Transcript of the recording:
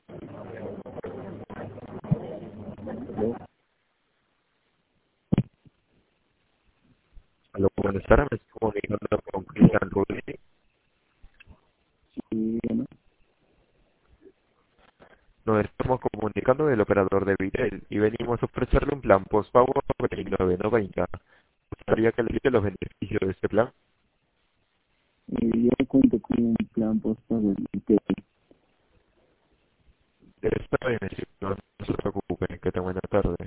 Aló, Aló, buenas tardes, me estoy comunicando con Cristian Rubí. sí, dígame. Nos estamos comunicando del operador de Vitel y venimos a ofrecerle un plan postpago por 39.90. ¿Gustaría que le explique los beneficios de este plan? Yo cuento con un plan postpago de Vitel. Está bien, no se preocupe, que tenga buena tarde.